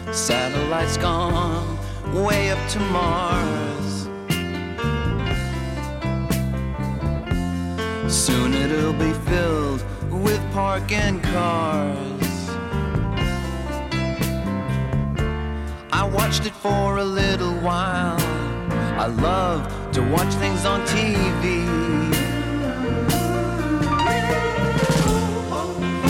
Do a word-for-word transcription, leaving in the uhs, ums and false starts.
Satellites gone way up to Mars. Soon it'll be filled with parking cars. I watched it for a little while. I love to watch things on T V.